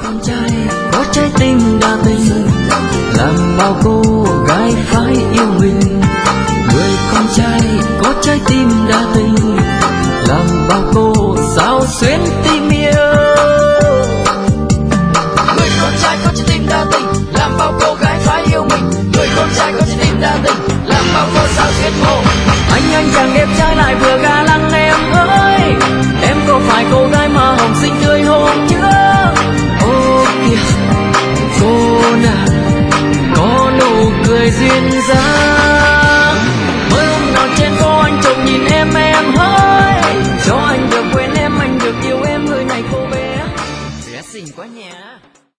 con trai có trái tim đa tình, làm bao cô gái phải yêu mình. Người con trai có trái tim đa tình, làm bao cô sao xuyến tim yêu. Người con trai có trái tim đa tình, làm bao cô gái phải yêu mình. Người con trai có trái tim đa tình, làm bao cô sao xuyến mộ. Anh chàng đẹp trai lại vừa ga lăng em ơi, em có phải cô gái mà hồng xinh tươi hôm trước? Ô kìa cô nàng có nụ cười duyên dáng.